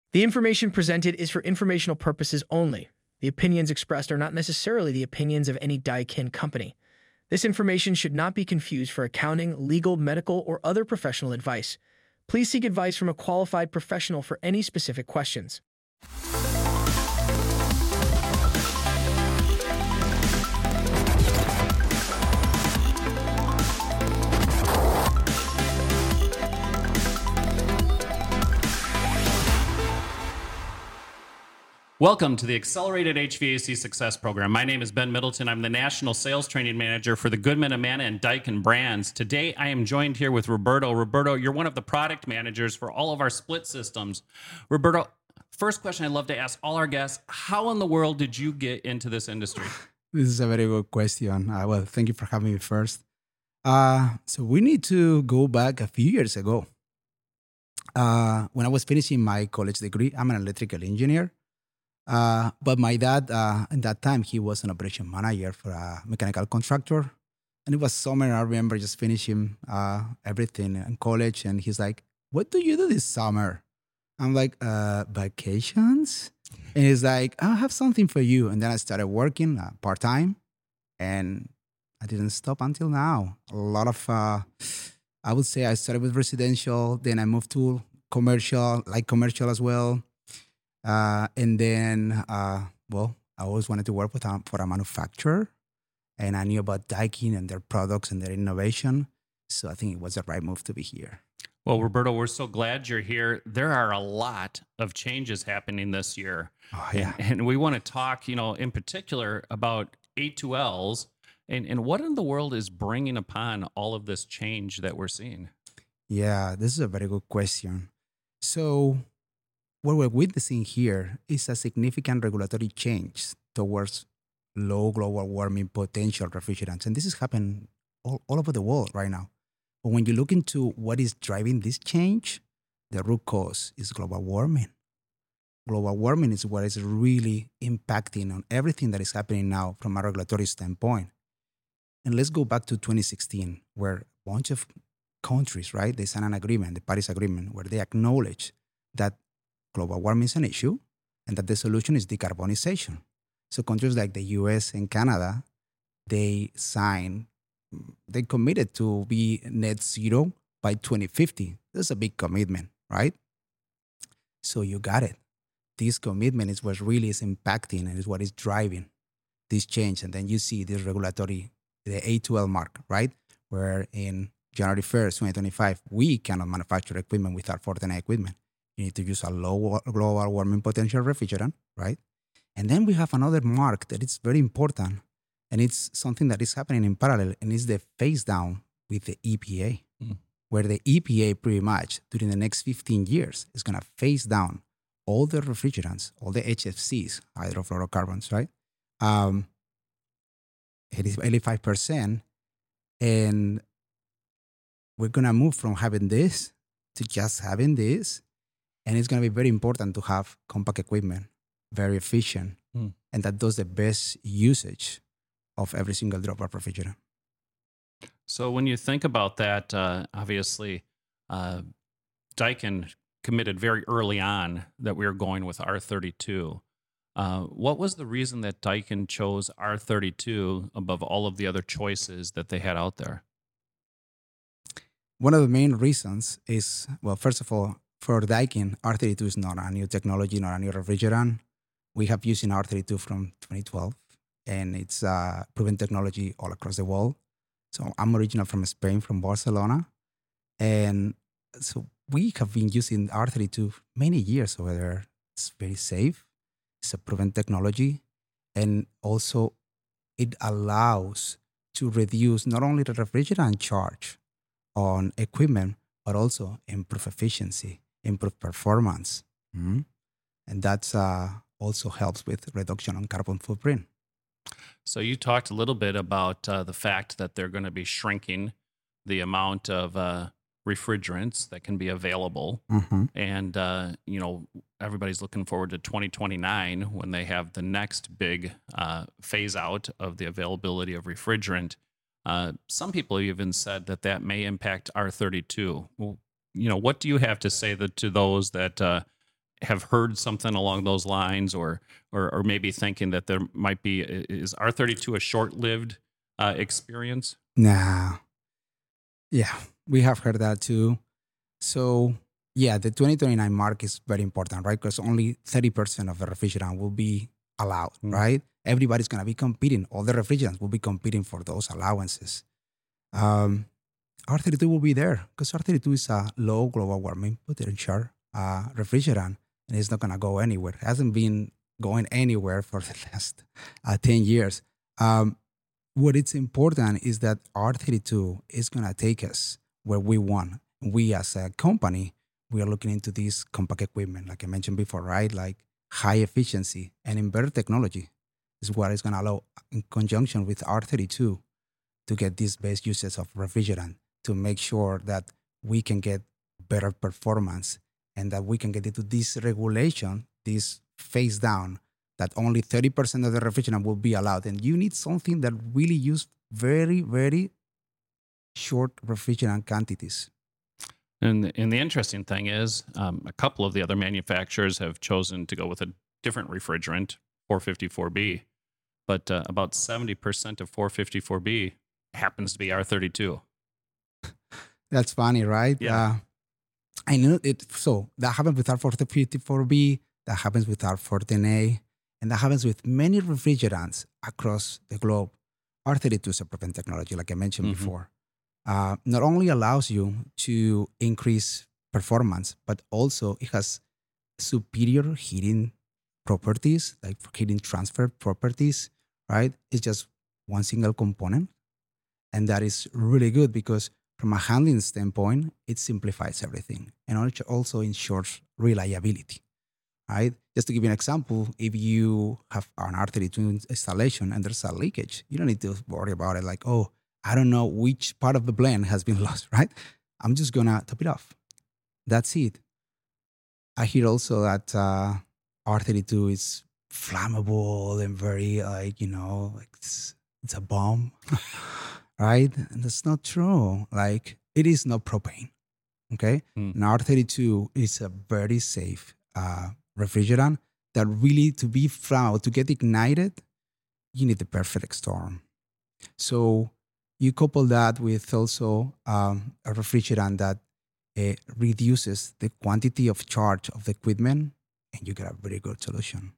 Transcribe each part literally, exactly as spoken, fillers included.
The information presented is for informational purposes only. The opinions expressed are not necessarily the opinions of any Daikin company. This information should not be confused for accounting, legal, medical, or other professional advice. Please seek advice from a qualified professional for any specific questions. Welcome to the Accelerated H V A C Success Program. My name is Ben Middleton. I'm the National Sales Training Manager for the Goodman, Amana, and Daikin brands. Today, I am joined here with Roberto. Roberto, you're one of the product managers for all of our split systems. Roberto, first question I'd love to ask all our guests, how in the world did you get into this industry? This is a very good question. Uh, well, thank you for having me first. Uh, so we need to go back a few years ago. Uh, when I was finishing my college degree, I'm an electrical engineer. Uh, but my dad, uh, at that time, he was an operation manager for a mechanical contractor. And it was summer. And I remember just finishing uh, everything in college. And he's like, what do you do this summer? I'm like, uh, vacations? And he's like, I have something for you. And then I started working uh, part-time. And I didn't stop until now. A lot of, uh, I would say I started with residential. Then I moved to commercial, like commercial as well. Uh, and then, uh, well, I always wanted to work with a, for a manufacturer, and I knew about Daikin and their products and their innovation. So I think it was the right move to be here. Well, Roberto, we're so glad you're here. There are a lot of changes happening this year. Oh, yeah. And, and we want to talk, you know, in particular about A two Ls and, and what in the world is bringing upon all of this change that we're seeing? Yeah, this is a very good question. So what we're witnessing here is a significant regulatory change towards low global warming potential refrigerants. And this is happening all, all over the world right now. But when you look into what is driving this change, the root cause is global warming. Global warming is what is really impacting on everything that is happening now from a regulatory standpoint. And let's go back to twenty sixteen, where a bunch of countries, right, they signed an agreement, the Paris Agreement, where they acknowledge that global warming is an issue and that the solution is decarbonization. So countries like the U S and Canada, they signed, they committed to be net zero by twenty fifty. That's a big commitment, right? So you got it. This commitment is what really is impacting and is what is driving this change. And then you see this regulatory, the A two L mark, right? Where in January first, twenty twenty-five, we cannot manufacture equipment without Fortinet equipment. You need to use a low global warming potential refrigerant, right? And then we have another mark that is very important, and it's something that is happening in parallel, and it's the phase down with the E P A, mm. where the E P A pretty much during the next fifteen years is going to phase down all the refrigerants, all the H F Cs, hydrofluorocarbons, right? Um, eighty-five percent. And we're going to move from having this to just having this. And it's going to be very important to have compact equipment, very efficient, mm. and that does the best usage of every single drop of refrigerant. So when you think about that, uh, obviously, uh, Daikin committed very early on that we were going with R thirty-two. Uh, what was the reason that Daikin chose R thirty-two above all of the other choices that they had out there? One of the main reasons is, well, first of all, for Daikin, R thirty-two is not a new technology, not a new refrigerant. We have using R thirty-two from twenty twelve, and it's uh, proven technology all across the world. So I'm original from Spain, from Barcelona. And so we have been using R thirty-two many years over there. It's very safe. It's a proven technology. And also it allows to reduce not only the refrigerant charge on equipment, but also improve efficiency, improve performance. Mm-hmm. And that's uh, also helps with reduction on carbon footprint. So you talked a little bit about uh, the fact that they're going to be shrinking the amount of uh, refrigerants that can be available. Mm-hmm. And, uh, you know, everybody's looking forward to twenty twenty-nine when they have the next big uh, phase out of the availability of refrigerant. Uh, some people even said that that may impact R thirty-two. Well, you know, what do you have to say that, to those that uh, have heard something along those lines, or or, or maybe thinking that there might be, is R thirty-two a short-lived uh, experience? Nah. Yeah, we have heard that too. So yeah, the twenty twenty-nine mark is very important, right? Because only thirty percent of the refrigerant will be allowed, Mm. right? Everybody's going to be competing. All the refrigerants will be competing for those allowances. Um, R thirty-two will be there because R thirty-two is a low global warming potential uh, refrigerant, and it's not going to go anywhere. It hasn't been going anywhere for the last uh, ten years. Um, what it's important is that R thirty-two is going to take us where we want. We as a company, we are looking into this compact equipment, like I mentioned before, right? Like high efficiency and inverter technology is what is going to allow, in conjunction with R thirty-two, to get these best uses of refrigerant to make sure that we can get better performance and that we can get into this regulation, this phase down, that only thirty percent of the refrigerant will be allowed. And you need something that really use very, very short refrigerant quantities. And the, and the interesting thing is, um, a couple of the other manufacturers have chosen to go with a different refrigerant, four fifty-four B, but uh, about seventy percent of four fifty-four B happens to be R thirty-two. That's funny, right? Yeah. Uh, I know it. So that happens with R four fifty-four B, that happens with R four ten A, and that happens with many refrigerants across the globe. R thirty-two is a proven technology, like I mentioned Mhm. before. Uh, not only allows you to increase performance, but also it has superior heating properties, like heating transfer properties, right? It's just one single component. And that is really good because from a handling standpoint, it simplifies everything and also ensures reliability, right? Just to give you an example, if you have an R thirty-two installation and there's a leakage, you don't need to worry about it like, oh, I don't know which part of the blend has been lost, right? I'm just going to top it off. That's it. I hear also that uh, R thirty-two is flammable and very like, you know, like it's, it's a bomb, right? And that's not true. Like it is not propane, okay? Mm. And R thirty-two is a very safe uh, refrigerant that really to be flammable, to get ignited, you need the perfect storm. So you couple that with also um, a refrigerant that uh, reduces the quantity of charge of the equipment, and you get a very good solution.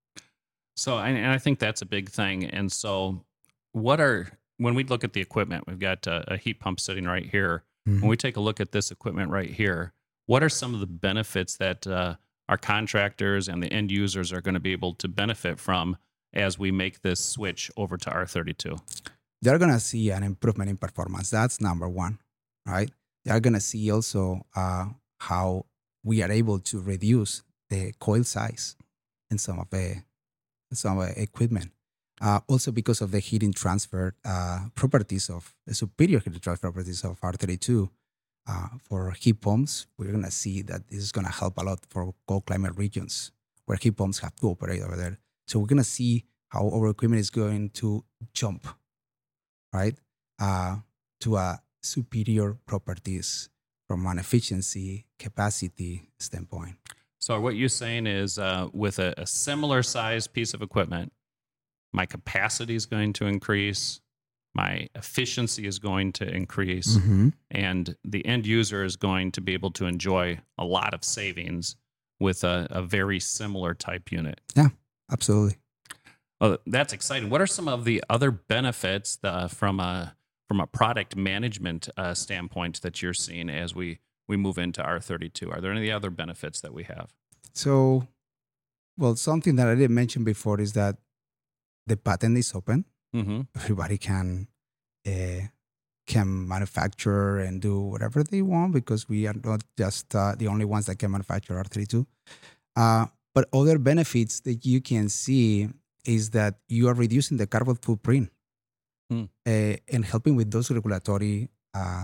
So, and, and I think that's a big thing. And so, what are, when we look at the equipment, we've got a, a heat pump sitting right here. Mhm. When we take a look at this equipment right here, what are some of the benefits that uh, our contractors and the end users are going to be able to benefit from as we make this switch over to R thirty-two? They're going to see an improvement in performance. That's number one, right? They're going to see also uh, how we are able to reduce the coil size in some of the some of the equipment. Uh, also because of the heating transfer uh, properties of the superior heating transfer properties of R thirty-two uh, for heat pumps, we're going to see that this is going to help a lot for cold climate regions where heat pumps have to operate over there. So we're going to see how our equipment is going to jump, right, uh, to a superior properties from an efficiency, capacity standpoint. So, what you're saying is uh, with a, a similar size piece of equipment, my capacity is going to increase, my efficiency is going to increase, Mm-hmm. and the end user is going to be able to enjoy a lot of savings with a, a very similar type unit. Absolutely. Well, that's exciting. What are some of the other benefits uh, from a from a product management uh, standpoint that you're seeing as we we move into R thirty-two? Are there any other benefits that we have? So, well, something that I didn't mention before is that the patent is open. Mm-hmm. Everybody can uh, can manufacture and do whatever they want because we are not just uh, the only ones that can manufacture R thirty-two. Uh, but other benefits that you can see is that you are reducing the carbon footprint Hmm. uh, and helping with those regulatory uh,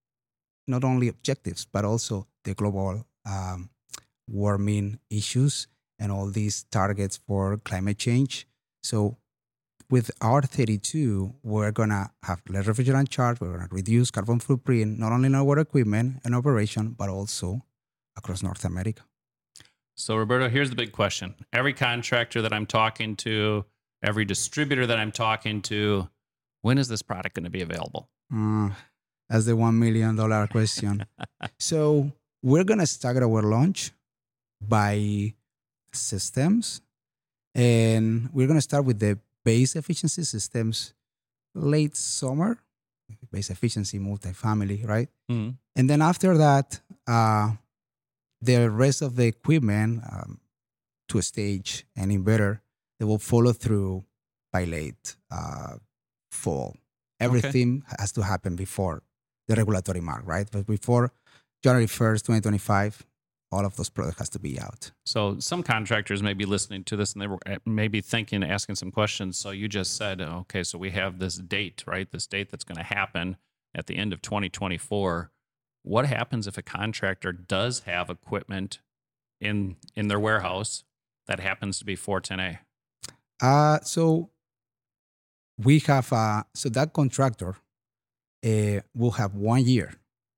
not only objectives but also the global um, warming issues and all these targets for climate change. So with R thirty-two, we're going to have less refrigerant charge. We're going to reduce carbon footprint, not only in our equipment and operation, but also across North America. So, Roberto, here's the big question. Every contractor that I'm talking to, every distributor that I'm talking to, when is this product going to be available? Mm, that's the one million dollars question. So we're going to start our launch by systems. And we're going to start with the base efficiency systems late summer, base efficiency, multifamily, right? Mm-hmm. And then after that, uh, the rest of the equipment um, to a stage and inverter, they will follow through by late uh, fall. Everything okay. has to happen before the regulatory mark, right? But before January first, twenty twenty-five, all of those products has to be out. So some contractors may be listening to this and they were maybe thinking, asking some questions. So you just said, okay, so we have this date, right? This date that's going to happen at the end of twenty twenty-four. What happens if a contractor does have equipment in in their warehouse that happens to be four ten A? Uh, so we have, uh, so that contractor uh, will have one year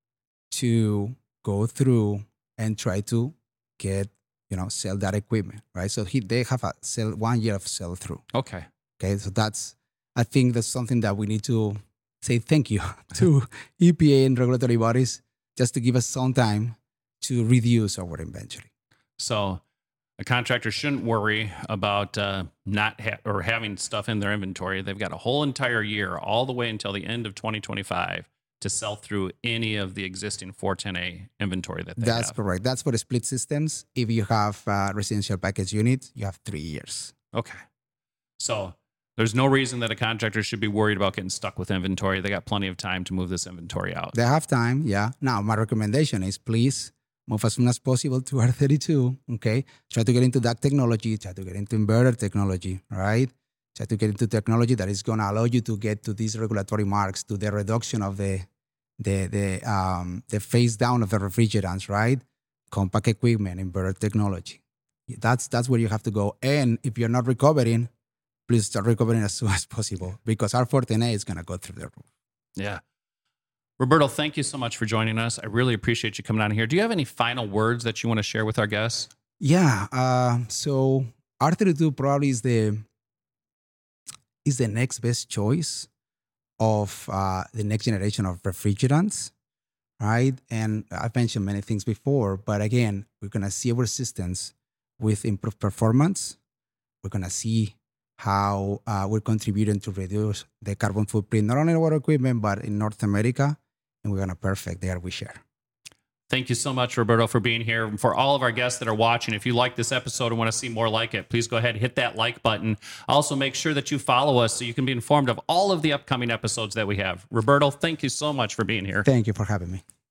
to go through and try to get, you know, sell that equipment, right? So he, they have a sell one year of sell through. Okay. Okay. So that's, I think that's something that we need to say thank you to E P A and regulatory bodies just to give us some time to reduce our inventory. So a contractor shouldn't worry about uh, not ha- or having stuff in their inventory. They've got a whole entire year, all the way until the end of twenty twenty-five, to sell through any of the existing four ten A inventory that they That's have. correct. That's for the split systems. If you have a residential package unit, you have three years. Okay. So there's no reason that a contractor should be worried about getting stuck with inventory. They got plenty of time to move this inventory out. They have time, yeah. Now, my recommendation is please move as soon as possible to R thirty-two, okay? Try to get into that technology. Try to get into inverter technology, right? Try to get into technology that is going to allow you to get to these regulatory marks, to the reduction of the the the um, the phase down of the refrigerants, right? Compact equipment, inverter technology. That's that's where you have to go. And if you're not recovering, please start recovering as soon as possible because R four ten A is going to go through the roof. Yeah. Roberto, thank you so much for joining us. I really appreciate you coming on here. Do you have any final words that you want to share with our guests? Yeah. Uh, so R thirty-two probably is the is the next best choice of uh, the next generation of refrigerants, right? And I've mentioned many things before, but again, we're going to see our systems with improved performance. We're going to see how uh, we're contributing to reduce the carbon footprint, not only in our equipment, but in North America, and we're going to perfect there we share. Thank you so much, Roberto, for being here. And for all of our guests that are watching, if you like this episode and want to see more like it, please go ahead and hit that like button. Also, make sure that you follow us so you can be informed of all of the upcoming episodes that we have. Roberto, thank you so much for being here. Thank you for having me.